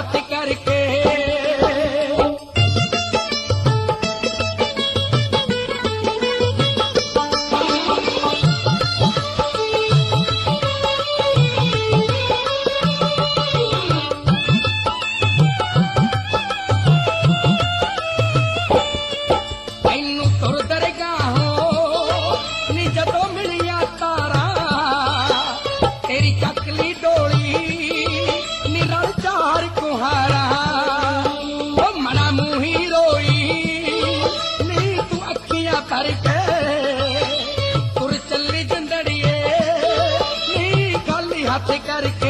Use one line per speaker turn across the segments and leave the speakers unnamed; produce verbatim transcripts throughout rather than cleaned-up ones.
हथ करके चकली डोली निरल चार कुहारा मना मुही रोई नी तू अखियां भर के तुर चली जंदड़िए नी खाली हाथ करके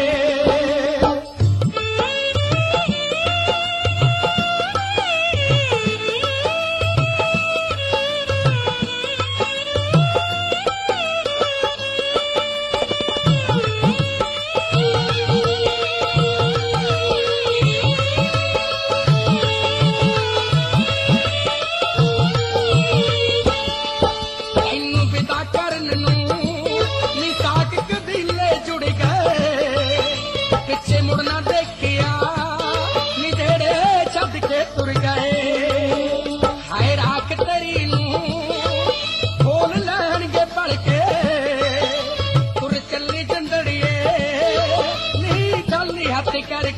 मुड़ना देखिया निधेड़े छद के तुर गए हाय राख तरी नू खोल लैणगे पड़ के तुर चली जंदड़िए नी खाली हथ कर